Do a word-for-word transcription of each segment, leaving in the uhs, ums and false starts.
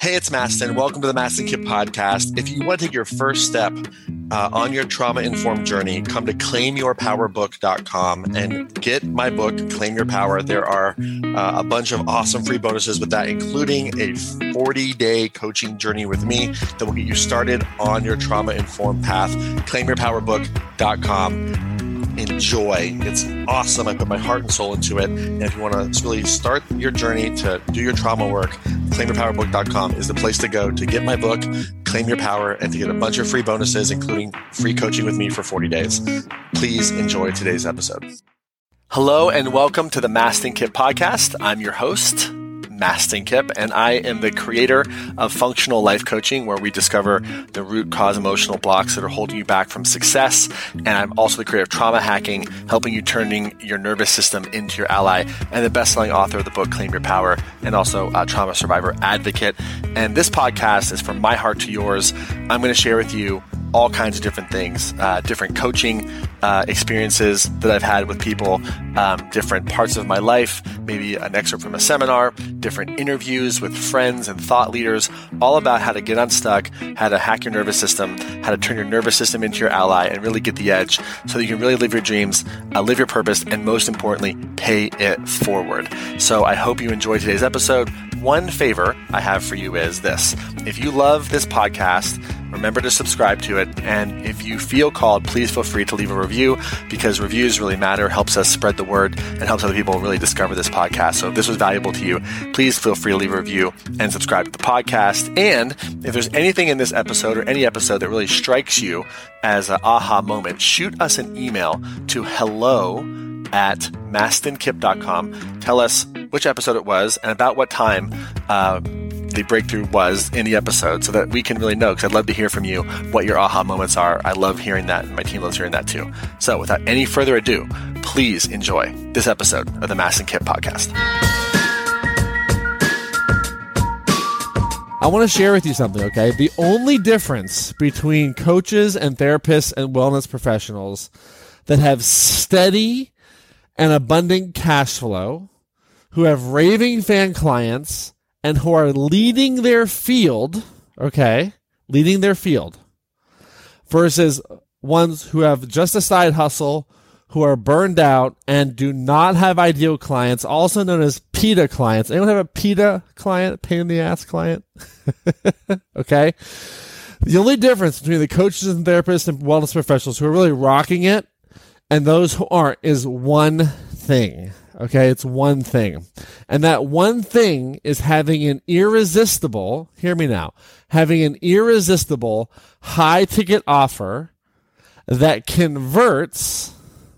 Hey, it's Mastin. Welcome to the Mastin Kit podcast. If you want to take your first step uh, on your trauma-informed journey, come to claim your power book dot com and get my book, Claim Your Power. There are uh, a bunch of awesome free bonuses with that, including a forty-day coaching journey with me that will get you started on your trauma-informed path. claim your power book dot com. Enjoy. It's awesome. I put my heart and soul into it. And if you want to really start your journey to do your trauma work, claim your power book dot com is the place to go to get my book, Claim Your Power, and to get a bunch of free bonuses, including free coaching with me for forty days. Please enjoy today's episode. Hello and welcome to the Mastin Kit podcast. I'm your host, Mastin Kip, and I am the creator of Functional Life Coaching, where we discover the root cause emotional blocks that are holding you back from success. And I'm also the creator of Trauma Hacking, helping you turning your nervous system into your ally, and the best-selling author of the book Claim Your Power, and also a trauma survivor advocate. And this podcast is from my heart to yours. I'm going to share with you all kinds of different things, uh, different coaching uh, experiences that I've had with people, um, different parts of my life, maybe an excerpt from a seminar, different interviews with friends and thought leaders, all about how to get unstuck, how to hack your nervous system, how to turn your nervous system into your ally and really get the edge so that you can really live your dreams, uh, live your purpose, and most importantly, pay it forward. So I hope you enjoyed today's episode. One favor I have for you is this. If you love this podcast, remember to subscribe to it. And if you feel called, please feel free to leave a review, because reviews really matter, helps us spread the word, and helps other people really discover this podcast. So if this was valuable to you, please feel free to leave a review and subscribe to the podcast. And if there's anything in this episode or any episode that really strikes you as an aha moment, shoot us an email to hello at mastin kip dot com. Tell us which episode it was and about what time uh, the breakthrough was in the episode, so that we can really know, because I'd love to hear from you what your aha moments are. I love hearing that, and my team loves hearing that too. So without any further ado, please enjoy this episode of the Mastin Kit podcast. I want to share with you something, okay? The only difference between coaches and therapists and wellness professionals that have steady and abundant cash flow, who have raving fan clients, and who are leading their field, okay, leading their field, versus ones who have just a side hustle, who are burned out, and do not have ideal clients, also known as PITA clients. Anyone have a PITA client, pain in the ass client? Okay? The only difference between the coaches and therapists and wellness professionals who are really rocking it and those who aren't is one thing. Okay, it's one thing. And that one thing is having an irresistible, hear me now, having an irresistible high ticket offer that converts,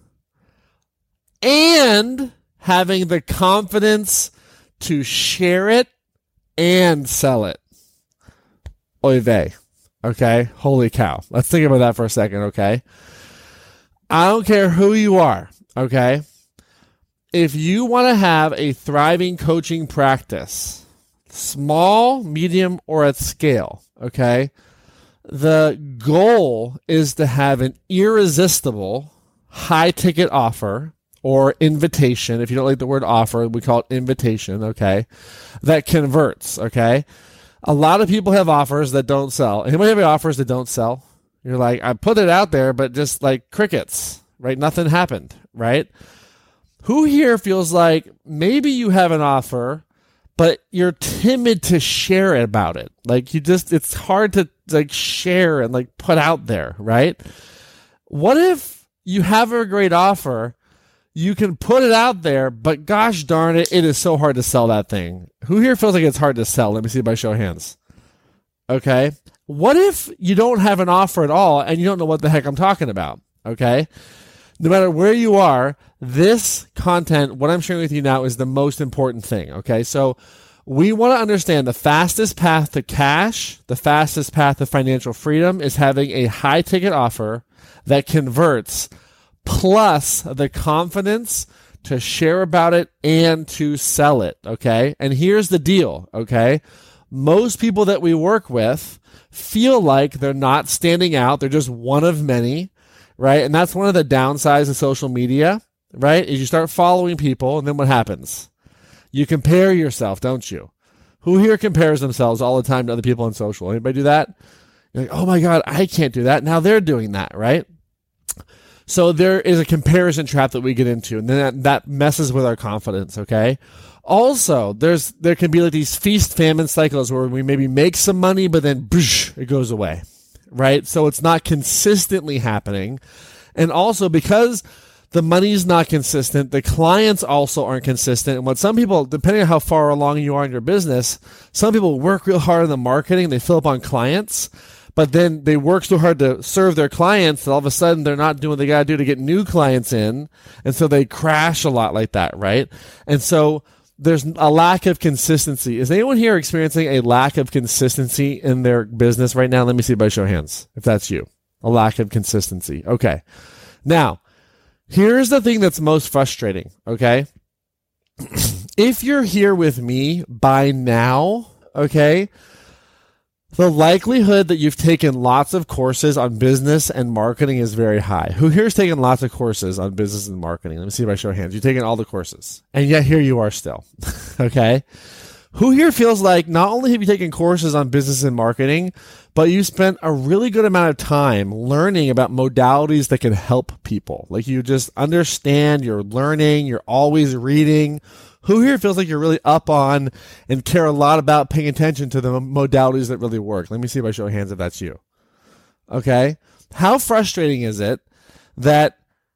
and having the confidence to share it and sell it. Oy vey. Okay, holy cow. Let's think about that for a second, okay? I don't care who you are, okay? If you want to have a thriving coaching practice, small, medium, or at scale, okay, the goal is to have an irresistible high-ticket offer or invitation. If you don't like the word offer, we call it invitation, okay, that converts, okay? A lot of people have offers that don't sell. Anybody have offers that don't sell? You're like, I put it out there, but just like crickets, right? Nothing happened, right? Who here feels like maybe you have an offer, but you're timid to share about it? Like you just, it's hard to like share and like put out there, right? What if you have a great offer, you can put it out there, but gosh darn it, it is so hard to sell that thing. Who here feels like it's hard to sell? Let me see by show of hands. Okay. What if you don't have an offer at all and you don't know what the heck I'm talking about? Okay. No matter where you are, this content, what I'm sharing with you now, is the most important thing. Okay. So we want to understand the fastest path to cash, the fastest path to financial freedom is having a high ticket offer that converts, plus the confidence to share about it and to sell it. Okay. And here's the deal. Okay. Most people that we work with feel like they're not standing out. They're just one of many, right? And that's one of the downsides of social media, right? Is you start following people, and then what happens? You compare yourself, don't you? Who here compares themselves all the time to other people on social? Anybody do that? You're like, oh my God, I can't do that. Now they're doing that, right? So there is a comparison trap that we get into, and then that, that messes with our confidence, okay? Also, there's there can be like these feast famine cycles where we maybe make some money, but then boosh, it goes away, right? So it's not consistently happening. And also because the money's not consistent, the clients also aren't consistent. And what some people, depending on how far along you are in your business, some people work real hard on the marketing, they fill up on clients, but then they work so hard to serve their clients that all of a sudden they're not doing what they got to do to get new clients in. And so they crash a lot like that, right? And so there's a lack of consistency. Is anyone here experiencing a lack of consistency in their business right now? Let me see by show of hands, if that's you. A lack of consistency. Okay. Now, here's the thing that's most frustrating, okay? If you're here with me by now, okay, the likelihood that you've taken lots of courses on business and marketing is very high. Who here has taken lots of courses on business and marketing? Let me see by show of hands. You've taken all the courses, and yet here you are still, okay? Who here feels like not only have you taken courses on business and marketing, but you spent a really good amount of time learning about modalities that can help people? Like you just understand, you're learning, you're always reading. Who here feels like you're really up on and care a lot about paying attention to the modalities that really work? Let me see by show of hands if that's you. Okay. How frustrating is it that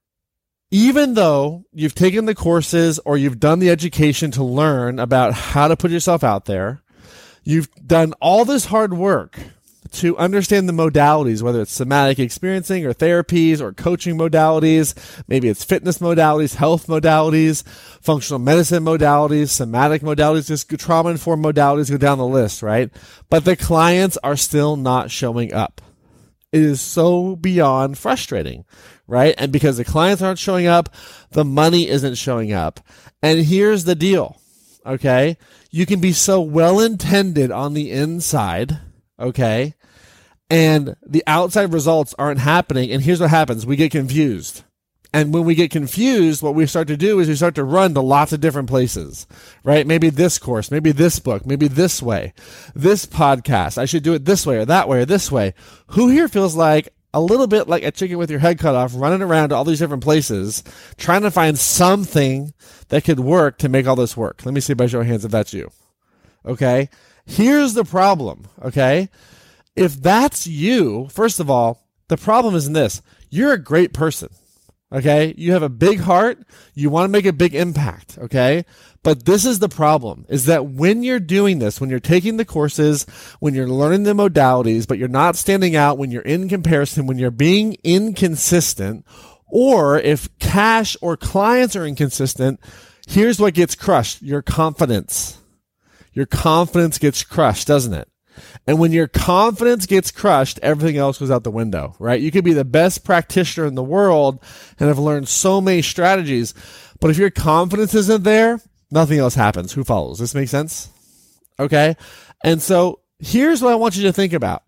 even though you've taken the courses or you've done the education to learn about how to put yourself out there, you've done all this hard work to understand the modalities, whether it's somatic experiencing or therapies or coaching modalities, maybe it's fitness modalities, health modalities, functional medicine modalities, somatic modalities, just trauma-informed modalities, go down the list, right? But the clients are still not showing up. It is so beyond frustrating, right? And because the clients aren't showing up, the money isn't showing up. And here's the deal, okay? You can be so well-intended on the inside, okay, and the outside results aren't happening. And here's what happens. We get confused. And when we get confused, what we start to do is we start to run to lots of different places, right? Maybe this course, maybe this book, maybe this way, this podcast. I should do it this way or that way or this way. Who here feels like a little bit like a chicken with your head cut off, running around to all these different places, trying to find something that could work to make all this work? Let me see by show of hands if that's you. Okay. Here's the problem. Okay. If that's you, first of all, the problem isn't this. You're a great person. Okay. You have a big heart. You want to make a big impact. Okay. But this is the problem, is that when you're doing this, when you're taking the courses, when you're learning the modalities, but you're not standing out, when you're in comparison, when you're being inconsistent, or if cash or clients are inconsistent, here's what gets crushed: your confidence. Your confidence gets crushed, doesn't it? And when your confidence gets crushed, everything else goes out the window, right? You could be the best practitioner in the world and have learned so many strategies, but if your confidence isn't there, nothing else happens. Who follows? This makes sense? Okay. And so here's what I want you to think about.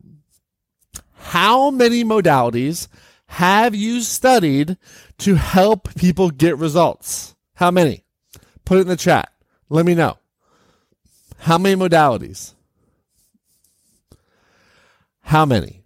How many modalities have you studied to help people get results? How many? Put it in the chat. Let me know. How many modalities? How many?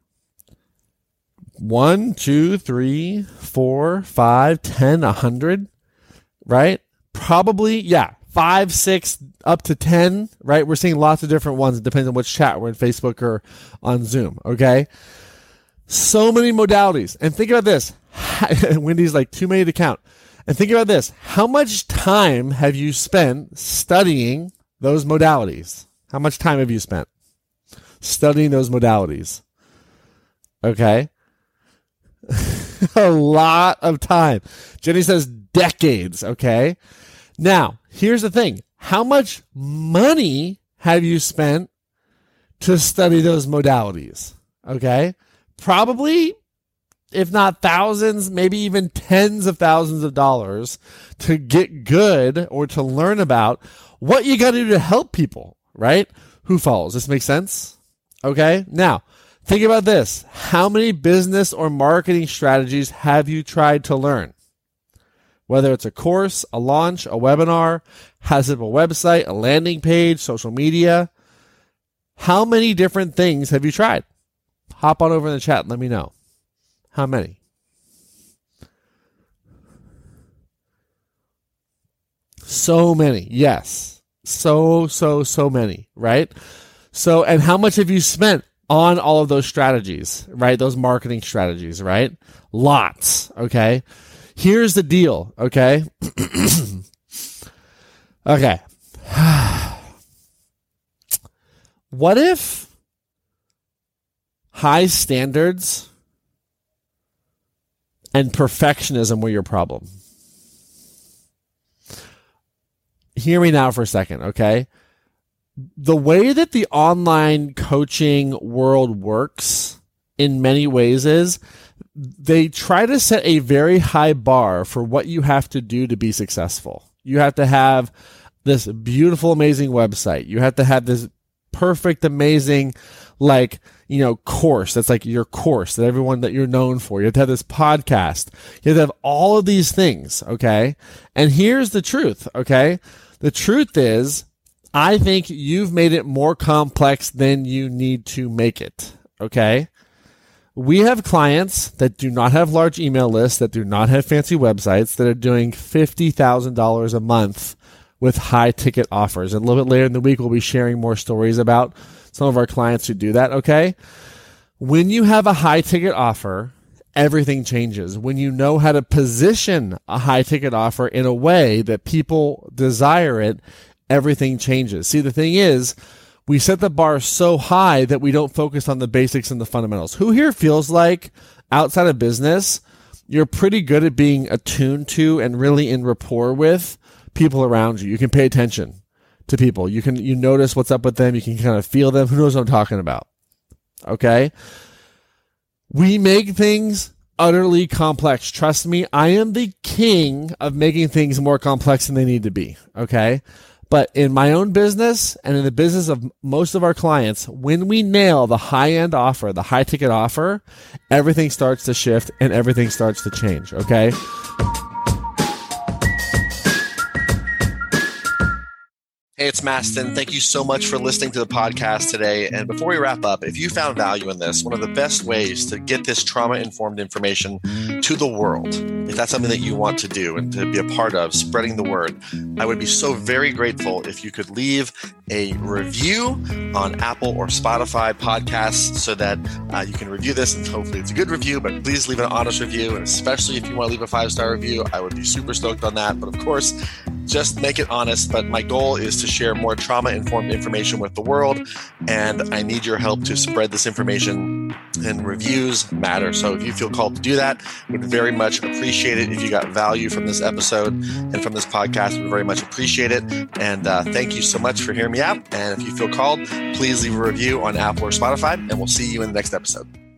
One, two, three, four, five, ten, a hundred, right? Probably, yeah, five, six, up to ten, right? We're seeing lots of different ones. It depends on which chat we're in, Facebook or on Zoom, okay? So many modalities. And think about this. Wendy's like, too many to count. And think about this. How much time have you spent studying those modalities? How much time have you spent studying those modalities? Okay. A lot of time. Jenny says decades. Okay. Now, here's the thing. How much money have you spent to study those modalities? Okay. Probably, if not thousands, maybe even tens of thousands of dollars to get good or to learn about what you got to do to help people, right? Who follows? This makes sense? Okay. Now, think about this. How many business or marketing strategies have you tried to learn? Whether it's a course, a launch, a webinar, has it a website, a landing page, social media, How many different things have you tried? Hop on over in the chat and let me know. How many? So many. Yes. So, so, so many, right? So, and how much have you spent on all of those strategies, right? Those marketing strategies, right? Lots, okay? Here's the deal, okay? Okay. What if high standards and perfectionism were your problem? Hear me now for a second, okay? The way that the online coaching world works in many ways is they try to set a very high bar for what you have to do to be successful. You have to have this beautiful, amazing website. You have to have this perfect, amazing, like, you know, course. That's like your course that everyone that you're known for. You have to have this podcast. You have to have all of these things, okay? And here's the truth, okay? The truth is, I think you've made it more complex than you need to make it, okay? We have clients that do not have large email lists, that do not have fancy websites, that are doing fifty thousand dollars a month with high ticket offers. And a little bit later in the week, we'll be sharing more stories about some of our clients who do that, okay? When you have a high ticket offer, everything changes. When you know how to position a high ticket offer in a way that people desire it, everything changes. See, the thing is, we set the bar so high that we don't focus on the basics and the fundamentals. Who here feels like outside of business, you're pretty good at being attuned to and really in rapport with people around you? You can pay attention to people. You can, you notice what's up with them. You can kind of feel them. Who knows what I'm talking about? Okay. We make things utterly complex. Trust me, I am the king of making things more complex than they need to be. Okay. But in my own business and in the business of most of our clients, when we nail the high-end offer, the high-ticket offer, everything starts to shift and everything starts to change, okay? Hey, it's Mastin. Thank you so much for listening to the podcast today. And before we wrap up, if you found value in this, one of the best ways to get this trauma-informed information to the world, if that's something that you want to do and to be a part of, spreading the word, I would be so very grateful if you could leave a review on Apple or Spotify podcasts so that uh, you can review this, and hopefully it's a good review, but please leave an honest review. And especially if you want to leave a five-star review, I would be super stoked on that. But of course, just make it honest. But my goal is to share more trauma-informed information with the world, and I need your help to spread this information, and reviews matter. So if you feel called to do that, would very much appreciate it. If you got value from this episode and from this podcast, would very much appreciate it. And uh, thank you so much for hearing me out. And if you feel called, please leave a review on Apple or Spotify, and we'll see you in the next episode.